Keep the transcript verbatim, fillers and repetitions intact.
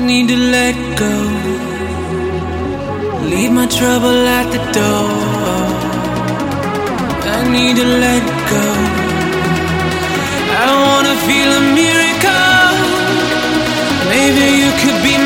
need to let go. Leave my trouble at the door. I need to let go. I wanna feel a miracle. Maybe you could be